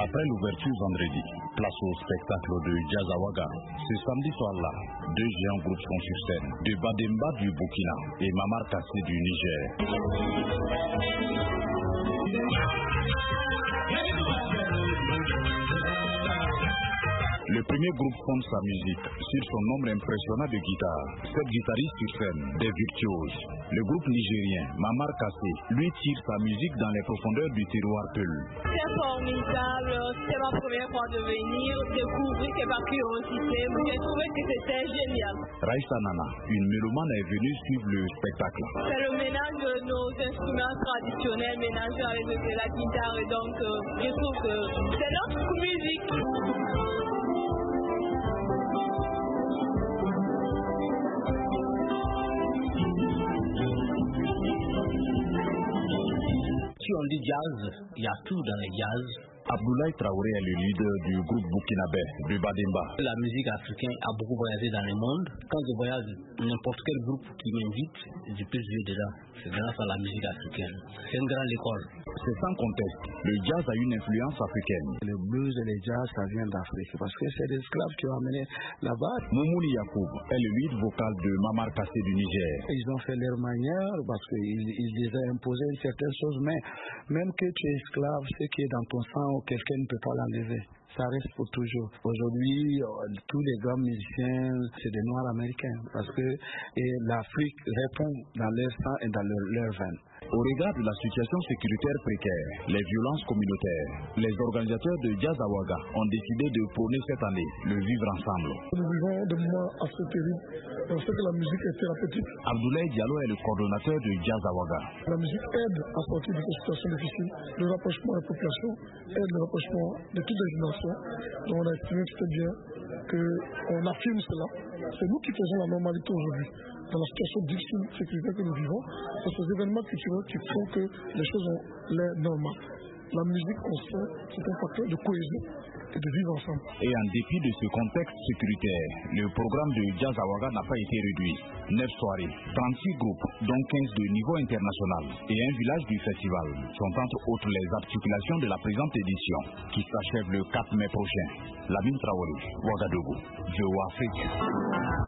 Après l'ouverture vendredi, place au spectacle de Jazz Awaga. Ce samedi soir-là, deux géants groupes sont sur scène, de Bademba du Burkina et Mamar Kassé du Niger. Le premier groupe fonde sa musique sur son nombre impressionnant de guitares. Sept guitaristes sur scène, des virtuoses. Le groupe nigérien Mamar Kassé, lui, tire sa musique dans les profondeurs du terroir Peul. C'est formidable, c'est ma première fois de venir, découvrir que par curiosité, j'ai trouvé que c'était génial. Raïssa Nana, une mélomane, est venue suivre le spectacle. C'est le mélange de nos instruments traditionnels mélangés avec de la guitare et donc je trouve que c'est notre musique. Si on dit jazz, il y a tout dans les jazz. Abdoulaye Traoré est le leader du groupe burkinabé de Bademba. La musique africaine a beaucoup voyagé dans le monde. Quand je voyage, n'importe quel groupe qui m'invite, je peux jouer dedans. C'est grâce à la musique africaine. C'est une grande école. C'est sans conteste. Le jazz a une influence africaine. Le blues et le jazz, ça vient d'Afrique. Parce que c'est des esclaves qui ont amené là-bas. Moumouni Yacoub est le lead vocal de Mamar Kassé du Niger. Ils ont fait leur manière parce qu'ils les ont imposé une certaine chose. Mais même que tu es esclave, ce qui est dans ton sang, quelqu'un ne peut pas l'enlever. Ça reste pour toujours. Aujourd'hui, tous les grands musiciens, c'est des Noirs américains. Parce que l'Afrique répond dans leur sang et dans leur veine. Au regard de la situation sécuritaire précaire, les violences communautaires, les organisateurs de Jazz Awaga ont décidé de prôner cette année le vivre ensemble. Nous vivons des moments assez terribles. On sait que la musique est thérapeutique. Abdoulaye Diallo est le coordonnateur de Jazz Awaga. La musique aide à sortir de ces situations difficiles. Le rapprochement de la population aide le rapprochement de toutes les générations. Donc on a estimé que c'était bien qu'on affirme cela. C'est nous qui faisons la normalité aujourd'hui. Dans la situation difficile sécuritaire que nous vivons, c'est ces événements culturels qui font que les choses ont l'air normales. La musique, on sait, c'est un facteur de cohésion et de vivre ensemble. Et en dépit de ce contexte sécuritaire, le programme de Jazz Awaga n'a pas été réduit. 9 soirées, 36 groupes, dont 15 de niveau international et un village du festival sont entre autres les articulations de la présente édition qui s'achève le 4 mai prochain. Lamine Traoré, Ouagadougou, VOA Afrique.